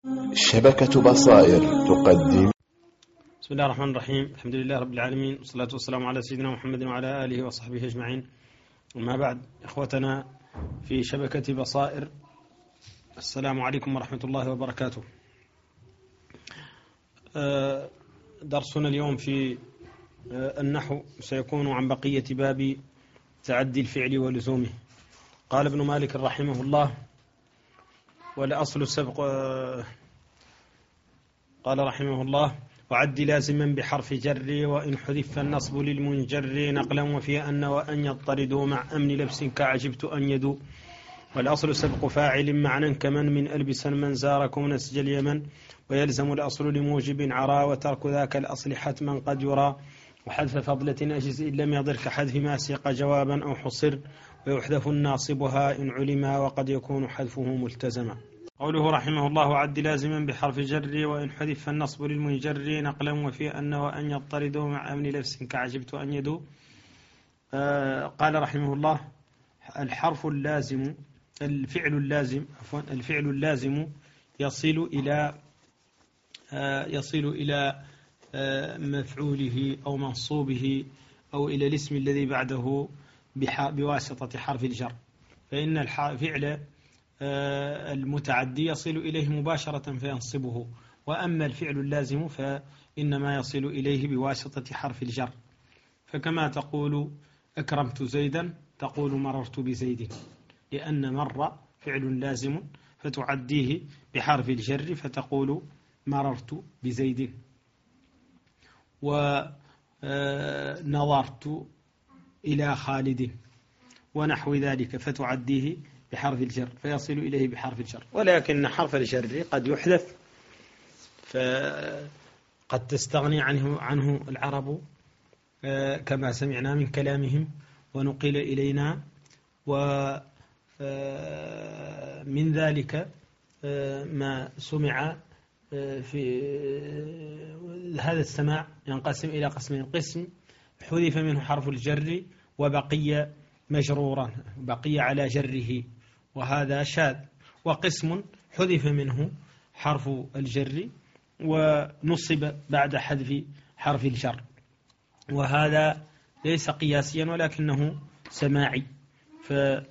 شبكة بصائر تقدم. بسم الله الرحمن الرحيم. الحمد لله رب العالمين، والصلاة والسلام على سيدنا محمد وعلى آله وصحبه أجمعين. وما بعد، إخوتنا في شبكة بصائر، السلام عليكم ورحمة الله وبركاته. درسنا اليوم في النحو سيكون عن بقية باب تعدي الفعل ولزومه. قال ابن مالك رحمه الله: والأصل السبق. قال رحمه الله: وعد لازما بحرف جر، وإن حذف النصب للمنجر نقلا، وفي أن وأن يضطردوا مع أمن لبس كعجبت أن يدو. والأصل سبق فاعل معنى كمن من ألبسا من زاركم نسج اليمن، ويلزم الأصل لموجب عرى، وترك ذاك الأصل حتما قد يرى، وحذف فضلة أجز إن لم يضر كحذف ما سيق جوابا أو حصر، ويحذف الناصبها إن علما، وقد يكون حذفه ملتزما. قوله رحمه الله: وعد لازما بحرف جر، وإن حذف النصب للمنجر نقلا، وفي أن وأن يضطردوا مع أمن لبس كعجبت أن يدو. قال رحمه الله: الحرف اللازم، الفعل اللازم يصل إلى مفعوله أو منصوبه أو إلى الاسم الذي بعده بواسطة حرف الجر، فإن الفعل المتعدي يصل إليه مباشرة فينصبه، وأما الفعل اللازم فإنما يصل إليه بواسطة حرف الجر. فكما تقول أكرمت زيدا تقول مررت بزيد، لأن مر فعل لازم فتعديه بحرف الجر فتقول مررت بزيد. ونظرت إلى خالد ونحو ذلك فتعديه بحرف الجر فيصل إليه بحرف الجر. ولكن حرف الجر قد يحذف، فقد تستغني عنه العرب كما سمعنا من كلامهم ونقل إلينا. ومن ذلك ما سمع في هذا السماع ينقسم إلى قسمين: قسم حذف منه حرف الجر وبقي مجرورا، بقي على جره وهذا شاذ، وقسم حذف منه حرف الجر ونصب بعد حذف حرف الجر، وهذا ليس قياسيا ولكنه سماعي. فمن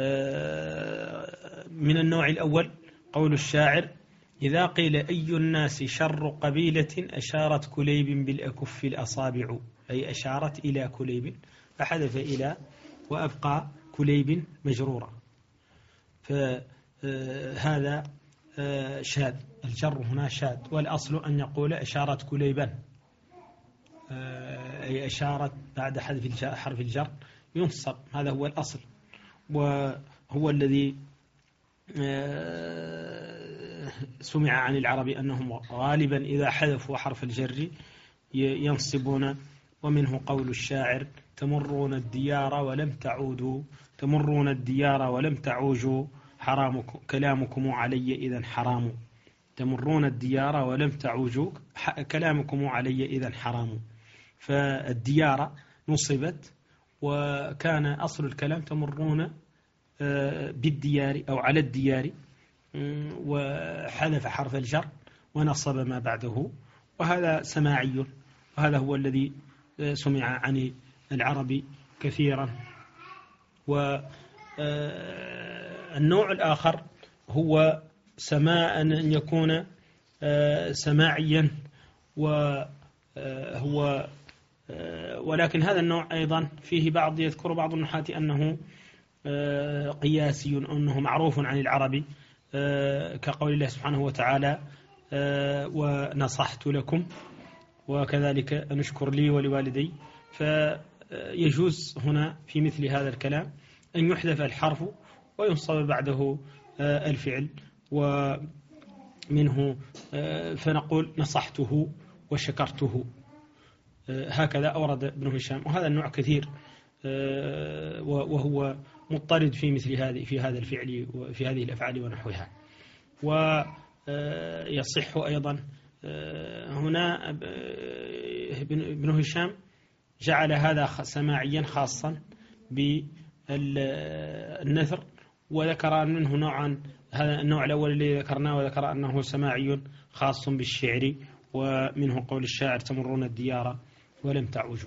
النوع الأول قول الشاعر: إذا قيل أي الناس شر قبيلة أشارت كليب بالأكف الأصابع، أي أشارت إلى كليب فحذف إلى وأبقى كليب مجرورا، فهذا شاذ، الجر هنا شاذ. والأصل أن يقول أشارت كليبا، أي أشارت بعد حذف حرف الجر ينصب، هذا هو الأصل، وهو الذي سمع عن العرب أنهم غالبا إذا حذفوا حرف الجر ينصبون. ومنه قول الشاعر: تمرون الديار ولم تعوجوا حرامكم كلامكم علي إذا حرام. تمرون الديار ولم تعوجوا كلامكم علي إذا حرام. فالديار نصبت، وكان أصل الكلام تمرون بالديار أو على الديار، وحذف حرف الجر ونصب ما بعده، وهذا سماعي، وهذا هو الذي سمع عن العرب كثيرا. والنوع الآخر هو سماع أن يكون سماعيا، وهو ولكن هذا النوع أيضا فيه يذكر بعض النحاة أنه قياسي، أنه معروف عن العرب، كقول الله سبحانه وتعالى: ونصحت لكم، وكذلك نشكر لي ولوالدي. فيجوز هنا في مثل هذا الكلام أن يحذف الحرف وينصب بعده الفعل، ومنه فنقول نصحته وشكرته، هكذا أورد ابن هشام. وهذا النوع كثير، وهو مضطرد في مثل هذا الفعل وفي هذه الأفعال ونحوها. ويصح أيضا هنا ابن هشام جعل هذا سماعيا خاصا بالنثر، وذكر منه نوعا هذا النوع الأول الذي ذكرناه، وذكر أنه سماعي خاص بالشعر، ومنه قول الشاعر تمرون الديار ولم تعوجوا.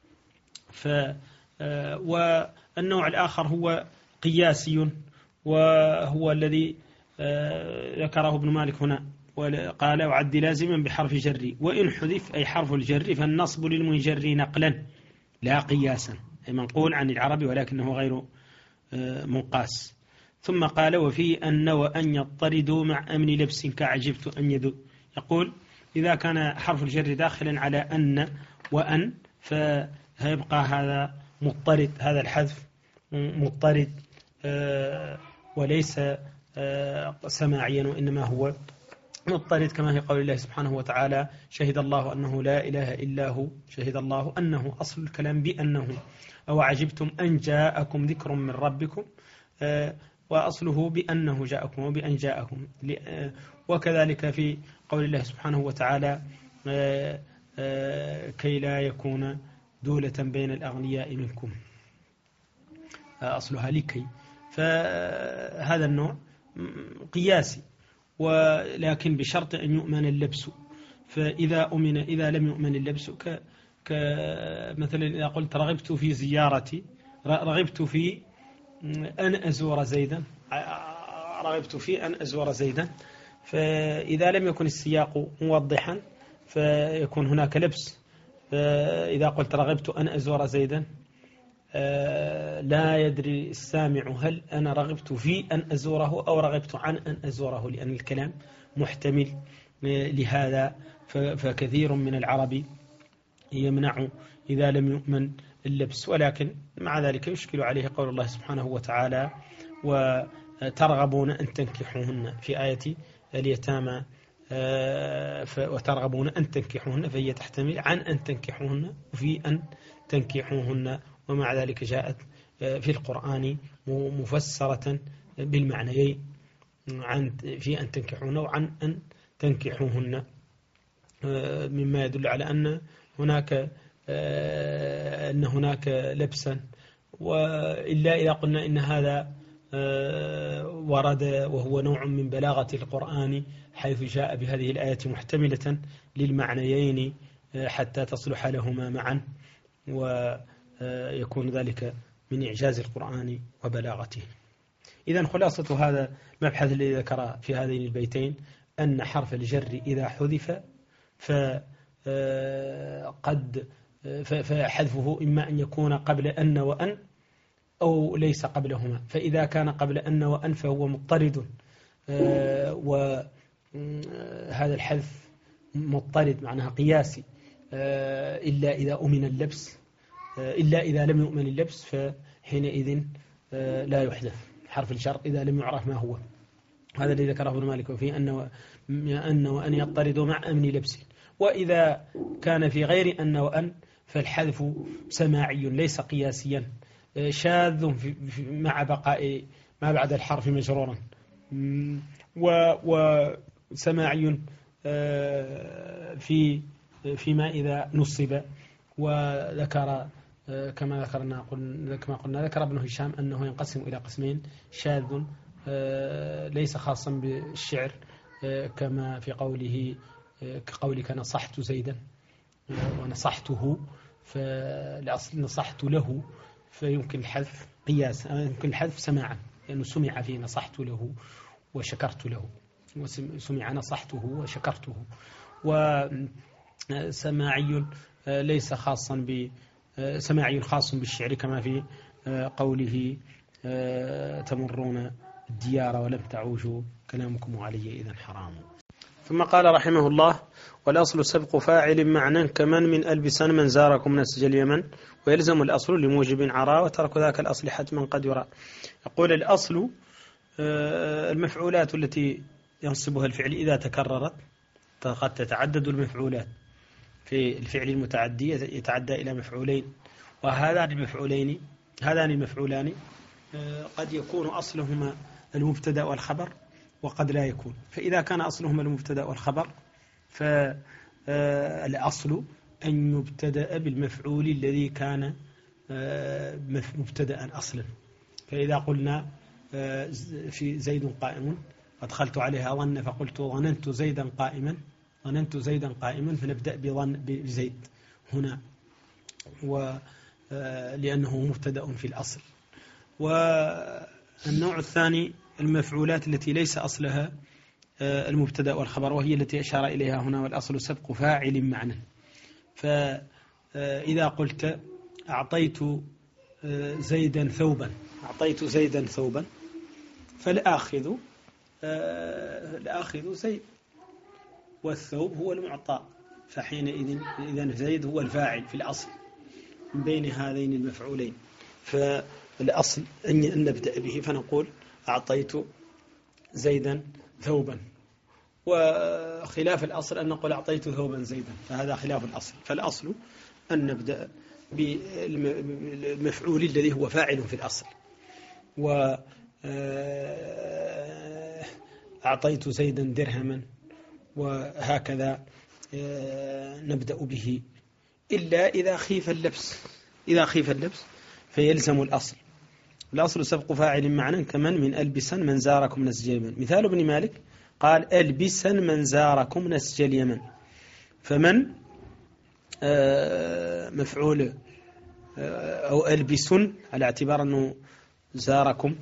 والنوع الآخر هو قياسي، وهو الذي ذكره ابن مالك هنا، قال وعد لازما بحرف جر، وإن حذف أي حرف الجر فالنصب للمنجر نقلا لا قياسا، أي منقول عن العرب ولكنه غير منقاس. ثم قال وفيه أن وأن يطردوا مع أمن لبس كعجبت أن يدو. يقول إذا كان حرف الجر داخلا على أن وأن فيبقى هذا مضطرد، هذا الحذف مضطرد وليس سماعيا، وإنما هو مضطرد كما في قول الله سبحانه وتعالى شهد الله أنه لا إله إلا هو، شهد الله أنه أصل الكلام بأنه، أو عجبتم أن جاءكم ذكر من ربكم، وأصله بأنه جاءكم وبأن جاءكم. وكذلك في قول الله سبحانه وتعالى كي لا يكون دولة بين الأغنياء منكم، أصلها لكي. فهذا النوع قياسي، ولكن بشرط أن يؤمن اللبس. فإذا إذا لم يؤمن اللبس كمثلا إذا قلت رغبت في زيارتي، رغبت في أن أزور زيدا، رغبت في أن أزور زيدا، فإذا لم يكن السياق موضحا فيكون هناك لبس. فإذا قلت رغبت أن أزور زيدا لا يدري السامع هل أنا رغبت في أن أزوره أو رغبت عن أن أزوره، لأن الكلام محتمل لهذا. فكثير من العرب يمنع إذا لم يؤمن اللبس، ولكن مع ذلك يشكل عليه قول الله سبحانه وتعالى وترغبون أن تنكحوهن في آية اليتامى، وترغبون أن تنكحوهن، فهي تحتمل عن أن تنكحوهن وفي أن تنكحوهن، ومع ذلك جاءت في القرآن مفسرة بالمعنيين، عن في أن تنكحوهن وعن أن تنكحوهن، مما يدل على أن هناك لبسا. وإلا إذا قلنا إن هذا ورد وهو نوع من بلاغة القرآن، حيث جاء بهذه الآية محتملة للمعنيين حتى تصلح لهما معا، ويكون ذلك من إعجاز القرآن وبلاغته. إذن خلاصة هذا المبحث الذي ذكر في هذين البيتين أن حرف الجر إذا حذف فحذفه إما أن يكون قبل أن وأن أو ليس قبلهما. فإذا كان قبل أن وأن فهو مضطرد، وهذا الحذف مضطرد معناها قياسي، إلا إذا أمن اللبس، إلا إذا لم يؤمن اللبس فحينئذ لا يحذف حرف الجر إذا لم يعرف ما هو. هذا الذي ذكره ابن مالك وفي أن وأن يضطرد مع أمن لبس. وإذا كان في غير أن وأن فالحذف سماعي ليس قياسيا، شاذ مع بقاء ما بعد الحرف مجرورا، وسماعي فيما إذا نصب. وذكر كما قلنا ذكر ابن هشام أنه ينقسم إلى قسمين: شاذ ليس خاصا بالشعر كما في قوله كقولك نصحت زيدا ونصحته، فالأصل نصحت له، فيمكن الحذف قياس، يمكن الحذف سماعا، لأنه سمع فيه نصحت له وشكرت له، وسمع نصحته وشكرته. وسماعي ليس خاصا سماعي خاص بالشعر كما في قوله تمرون الديار ولم تعوجوا كلامكم علي إذا حرام. ثم قال رحمه الله: والأصل سبق فاعل معنى كمن من ألبسان من زاركم نسج اليمن، ويلزم الأصل لموجب عرى وترك ذاك الأصل حتما قد يرى. يقول الأصل المفعولات التي ينصبها الفعل إذا تكررت، قد تتعدد المفعولات في الفعل المتعدي، يتعدى إلى مفعولين، وهذان المفعولان قد يكون أصلهما المبتدأ والخبر وقد لا يكون. فإذا كان أصلهما المبتدأ والخبر فالأصل أن يبتدأ بالمفعول الذي كان مبتدأ أصلا. فإذا قلنا في زيد قائم أدخلت عليها ظن فقلت ظننت زيدا قائما، ظننت زيدا قائما، فنبدأ بزيد هنا، لأنه مبتدأ في الأصل. والنوع الثاني المفعولات التي ليس أصلها المبتدأ والخبر، وهي التي أشار إليها هنا، والأصل سبق فاعل معنى. فإذا قلت أعطيت زيدا ثوبا، أعطيت زيدا ثوبا، فالآخذ زيد، والثوب هو المعطى، فحينئذ إذن زيد هو الفاعل في الأصل من بين هذين المفعولين. فالأصل أن نبدأ به، فنقول أعطيت زيدا ثوبا، وخلاف الأصل أن نقول أعطيت ثوبا زيدا، فهذا خلاف الأصل. فالأصل أن نبدأ بالمفعول الذي هو فاعل في الأصل. وأعطيت زيدا درهما، وهكذا نبدأ به، إلا إذا خيف اللبس. إذا خيف اللبس فيلزم الأصل. الأصل سبق فاعل معنى، كمن من ألبسا من زاركم نسج اليمن. مثال ابن مالك قال ألبسا من زاركم نسج اليمن، فمن مفعول أو ألبس على اعتبار أنه زاركم،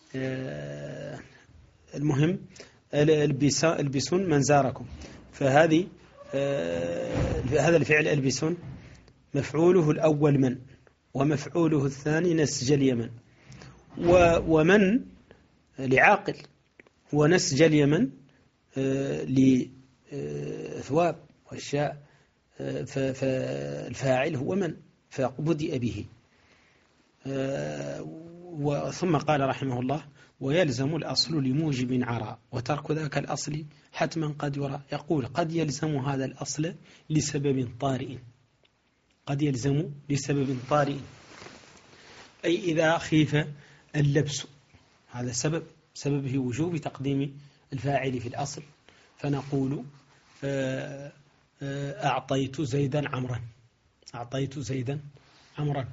المهم ألبسون من زاركم، فهذه هذا الفعل ألبسون مفعوله الأول من، ومفعوله الثاني نسج اليمن، ومن لعاقل، ونسج اليمن لثواب والشاء، فالفاعل هو من، فبدأ به. ثم قال رحمه الله ويلزم الأصل لموجب عرى، وترك ذاك الأصل حتما قد يرى. يقول قد يلزم هذا الأصل لسبب طارئ، قد يلزم لسبب طارئ، أي إذا خيف اللبس، هذا سببه وجوب تقديم الفاعل في الأصل، فنقول أعطيت زيدا عمرا، أعطيت زيدا عمرا،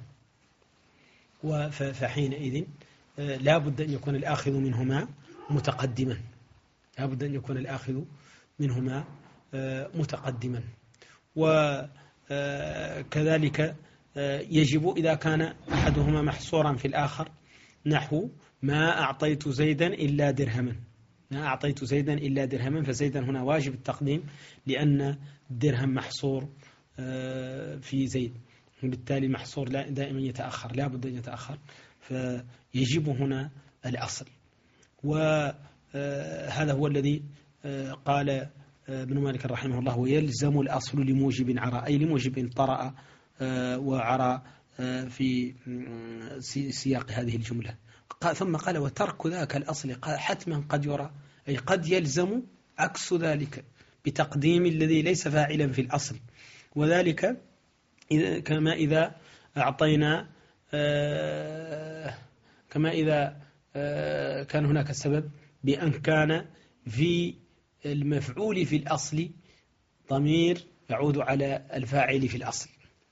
فحينئذ لا بد أن يكون الآخذ منهما متقدما، لا بد أن يكون الآخذ منهما متقدما. وكذلك يجب إذا كان أحدهما محصورا في الآخر، نحو ما أعطيت زيدا إلا درهما، ما أعطيت زيدا إلا درهما، فزيدا هنا واجب التقديم لأن الدرهم محصور في زيد، وبالتالي محصور دائما يتأخر، لا بد أن يتأخر، فيجب هنا الأصل. وهذا هو الذي قال ابن مالك رحمه الله ويلزم الأصل لموجب عرى، أي لموجب طرأ وعرى في سياق هذه الجملة. ثم قال وترك ذاك الأصل حتما قد يرى، أي قد يلزم عكس ذلك بتقديم الذي ليس فاعلا في الأصل، وذلك كما إذا أعطينا، كما إذا كان هناك سبب بأن كان في المفعول في الأصل ضمير يعود على الفاعل في الأصل.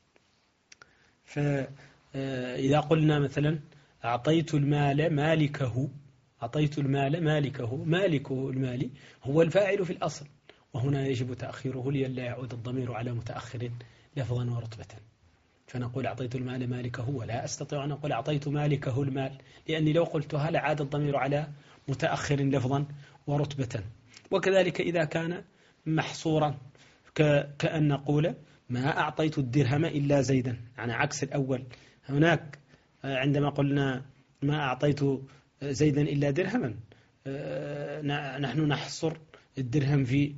فإذا قلنا مثلا أعطيت المال مالكه، أعطيت المال مالكه، مالكه المال هو الفاعل في الأصل، وهنا يجب تأخيره لئلا يعود الضمير على متأخر لفظا ورتبة، فنقول أعطيت المال مالكه، ولا أستطيع أن أقول أعطيت مالكه المال، لأني لو قلتها لعاد الضمير على متأخر لفظا ورتبة. وكذلك إذا كان محصورا كأن نقول ما أعطيت الدرهم إلا زيدا، يعني عكس الأول. هناك عندما قلنا ما أعطيت زيدا إلا درهما، نحن نحصر الدرهم في،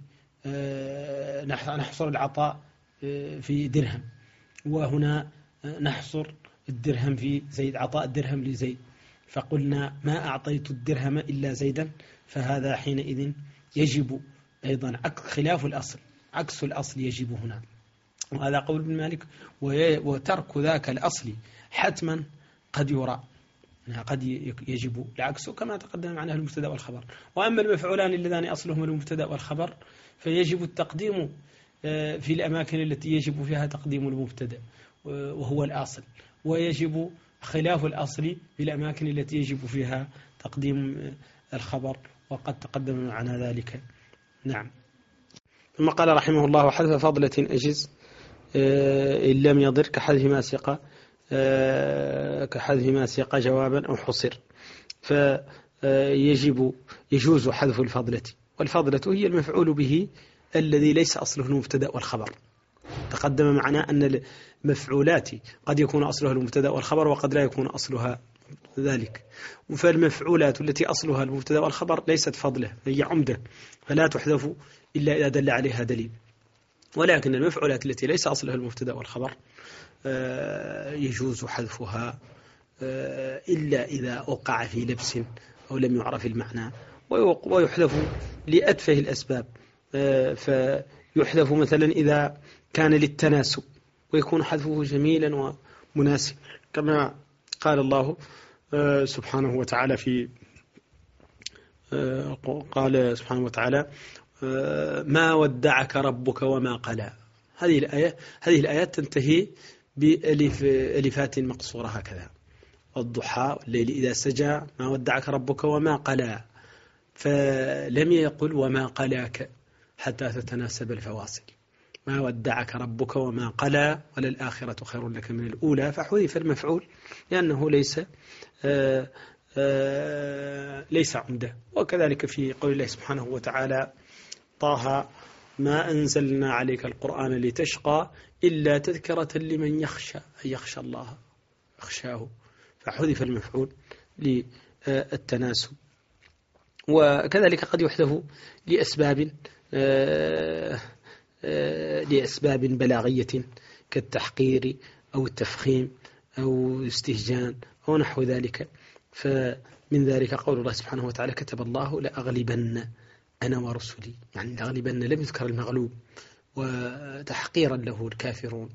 نحصر العطاء في درهم، وهنا نحصر الدرهم في زيد، عطاء الدرهم لزيد، فقلنا ما أعطيت الدرهم إلا زيدا، فهذا حينئذ يجب أيضا خلاف الأصل، عكس الأصل يجب هنا. وهذا قول ابن مالك وترك ذاك الأصل حتما قد يرى، قد يجب العكس كما تقدم معنا المبتدا والخبر. وأما المفعولان اللذان أصلهما المبتدا والخبر فيجب التقديم في الأماكن التي يجب فيها تقديم المبتدا وهو الأصل، ويجب خلاف الأصل في الأماكن التي يجب فيها تقديم الخبر وقد تقدم معنا ذلك. نعم. ثم قال رحمه الله: حذف فضلة أجز إن لم يضر كحذف ما سيق جوابا أو حصر. يجوز حذف الفضلة، والفضلة هي المفعول به الذي ليس أصله المبتدأ والخبر. تقدم معنا أن المفعولات قد يكون أصلها المبتدأ والخبر وقد لا يكون أصلها ذلك. فالمفعولات التي أصلها المبتدأ والخبر ليست فضلة، هي عمدة، فلا تحذف إلا إذا دل عليها دليل. ولكن المفعولات التي ليس أصلها المبتدأ والخبر يجوز حذفها إلا إذا وقع في لبس أو لم يعرف المعنى، ويحذف لأتفه الأسباب. فيحذف مثلا إذا كان للتناسب، ويكون حذفه جميلا ومناسب، كما قال الله سبحانه وتعالى قال سبحانه وتعالى: ما ودعك ربك وما قلى. هذه الآيات تنتهي بألفات مقصورة هكذا: الضحى والليل إذا سجى ما ودعك ربك وما قلى. فلم يقل وما قلاك حتى تتناسب الفواصل. ما ودعك ربك وما قلى وللآخرة خير لك من الأولى، فحذف المفعول لأنه ليس عمده. وكذلك في قول الله سبحانه وتعالى: طه ما أنزلنا عليك القرآن لتشقى إلا تذكرة لمن يخشى، أي يخشى الله يخشاه، فحذف المفعول للتناسب. وكذلك قد يحذف لأسباب بلاغية كالتحقير أو التفخيم أو الاستهجان أو نحو ذلك. فمن ذلك قول الله سبحانه وتعالى: كتب الله لأغلبن أنا ورسلي. يعني لأغلبن لم يذكر المغلوب، وتحقيرا له الكافرون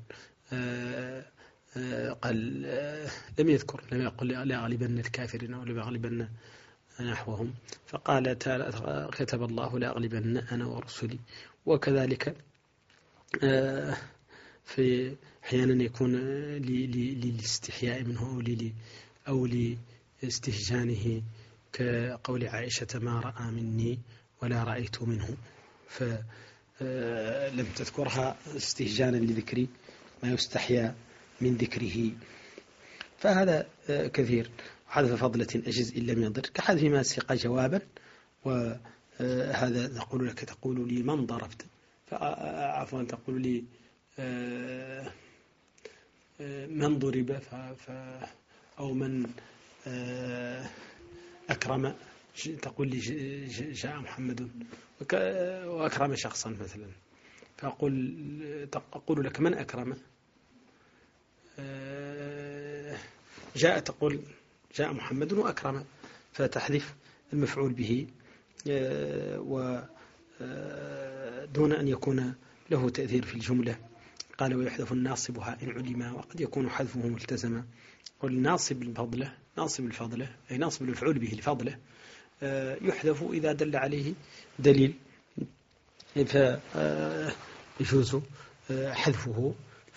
قال لم يقل لأغلبن الكافرين أو لأغلبن نحوهم، فقال كتب الله لأغلبن أنا ورسلي. وكذلك في أحيانا يكون للاستحياء منه أو لاستهجانه، كقول عائشة: ما رأى مني ولا رأيت منه، فلم تذكرها استهجانا لذكر ما يستحيا من ذكره. فهذا كثير. حذف فضلة أجز إن لم يضر كحذف ما سيق جوابا. وهذا تقول لي من ضربت، عفوا تقول لي من ضرب، أو من أكرم، تقول لي جاء محمد وأكرم شخصا مثلا، فأقول لك من أكرم؟ جاء، تقول جاء محمد وأكرم، فتحذف المفعول به ودون أن يكون له تأثير في الجملة. قال: ويحذف الناصب إن علم، وقد يكون حذفه ملتزما. والناصب الفضلة، ناصب الفضلة أي ناصب المفعول به الفضلة، يحذف إذا دل عليه دليل، فيجوز حذفه.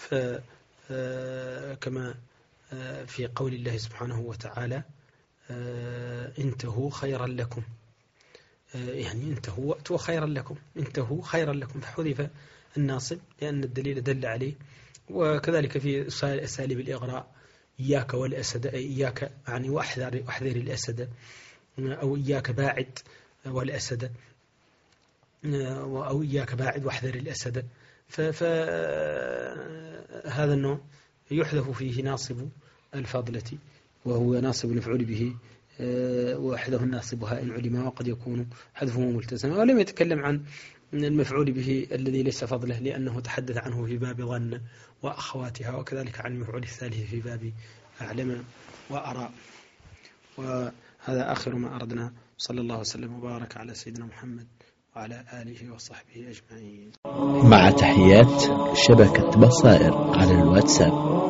كما في قول الله سبحانه وتعالى: انتهوا خيرا لكم، يعني انتهوا وأتوا خيرا لكم، انتهوا خيرا لكم، فحذف الناصب لأن الدليل دل عليه. وكذلك في أساليب الإغراء: إياك والأسد، أي إياك يعني واحذر الأسد، أو إياك باعد والأسد، أو إياك باعد واحذر الأسد. فهذا النوع يحذف فيه ناصب الفضلة، وهو ناصب المفعول به، وحذف الناصبها إن علم، وقد يكون حذفه ملتزما. ولم يتكلم عن المفعول به الذي ليس فضله، لأنه تحدث عنه في باب ظن وأخواتها، وكذلك عن المفعول الثالث في باب أعلم وأرى. وهذا آخر ما أردنا. صلى الله وسلم وبارك على سيدنا محمد وعلى آله وصحبه أجمعين. مع تحيات شبكة بصائر على الواتساب.